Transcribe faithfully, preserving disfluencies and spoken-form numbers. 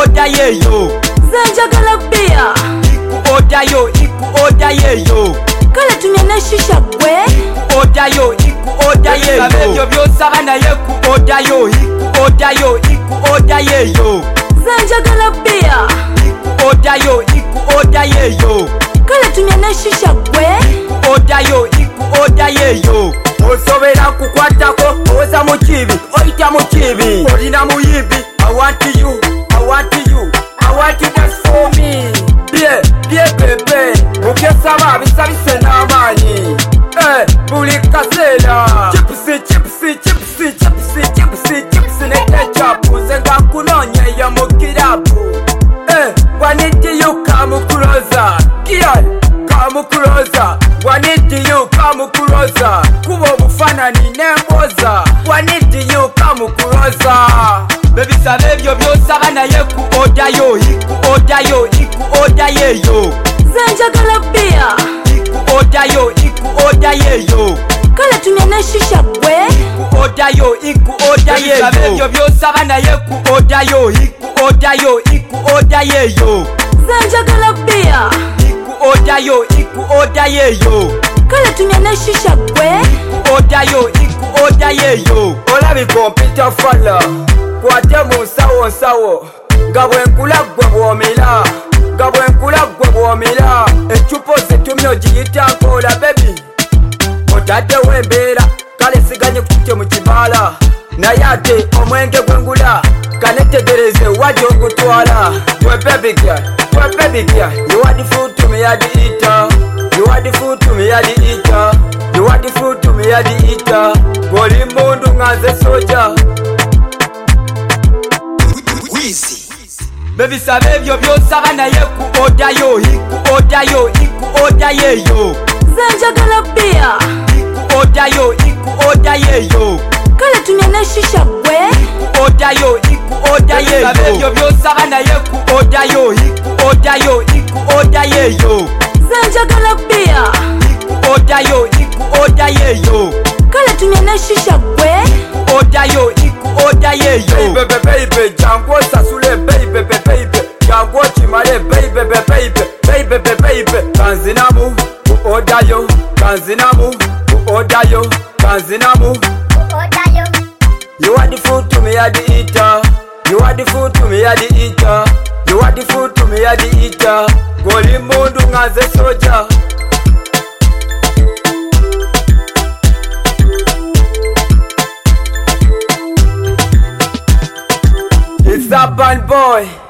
oda yeyo zenjagala bia iku oda yo iku oda yeyo kale tunywe ne shisha gwe iku oda yo iku oda yeyo ebyo byosaba naye ku oda yo iku oda yo iku oda yeyo zenjagala bia iku oda yo iku oda yeyo kale tunywe ne shisha gwe iku oda yo iku oda yeyo osobera kukwatako oza mu kibi oyita mu kibi olina muyibi I want you I want you I want you just for me bie bie bebe ubyesaba bisabise n'amaanyi eh buli kaseera chipsi chipsi chipsi chipsi chipsi chipsi ne ketchup zenga kunonyeyo mu kirabu eh waniti you come closer kial come closer waniti you come closer kuba obufanani n'emboza waniti you come closer baby sabe ebyo byosaba naye ku oda yo iku oda yo iku oda yeyo zenjagala bia iku oda yo iku oda yeyo kale tunywe ne shisha gwe iku oda yo iku oda yeyo sabe ebyo byosaba naye ku oda yo iku oda yo iku oda yeyo zenjagala bia iku oda yo iku oda yeyo kale tunywe ne shisha gwe iku oda yo iku oda yeyo olabi kompita fala kwate mu nsawo nsawo nga bwenkula gwe bwomira nga bwenkula gwe bwomira ecupa ozitumye ogiyita nkoola bebi otaddewo embeera kale siganye kukitye mu kibaala naye ate omwenge gwengula kanetegereze wajja ogutwala gwe baby girl gwe baby girl you are the food to me, I the eater you are the food to me, I the eater you are the food to me, I the eater goli mundu nga nze soja baby sabe ebyo byosaba naye ku oda yo iku oda yo iku oda yeyo zenjagala bia iku oda yo iku oda yeyo kale tunywe ne shisha gwe iku oda yo iku oda yeyo sabe ebyo byosaba naye ku oda yo iku oda yo iku oda yeyo zenjagala bia iku oda yo iku oda yeyo kale tunywe ne shisha gwe iku oda yo iku oda yeyo baby baby jango sasule baby baby baby jango chimale baby baby baby baby baby kanzinamu ku oda yo kanzinamu ku oda yo kanzinamu oda yo you are the food to me, I the eater you are the food to me, I the eater you are the food to me, I the eater goli mundu nga nze soja it's a bad boy.